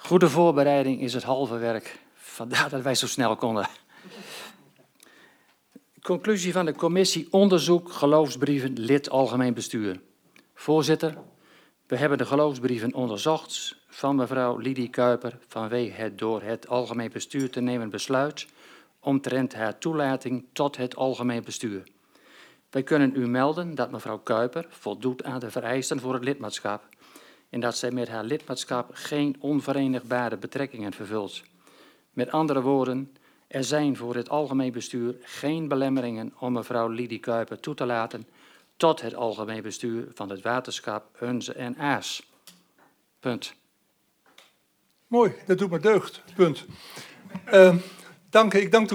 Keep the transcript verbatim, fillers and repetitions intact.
Goede voorbereiding is het halve werk. Vandaar dat wij zo snel konden. Conclusie van de commissie onderzoek geloofsbrieven lid algemeen bestuur. Voorzitter, we hebben de geloofsbrieven onderzocht van mevrouw Lidie Kuiper vanwege het door het algemeen bestuur te nemen besluit omtrent haar toelating tot het algemeen bestuur. Wij kunnen u melden dat mevrouw Kuiper voldoet aan de vereisten voor het lidmaatschap en dat zij met haar lidmaatschap geen onverenigbare betrekkingen vervult. Met andere woorden, er zijn voor het algemeen bestuur geen belemmeringen om mevrouw Lidie Kuiper toe te laten tot het algemeen bestuur van het waterschap Hunze en Aas. Punt. Mooi, dat doet me deugd. Punt. Uh, dank, ik dank de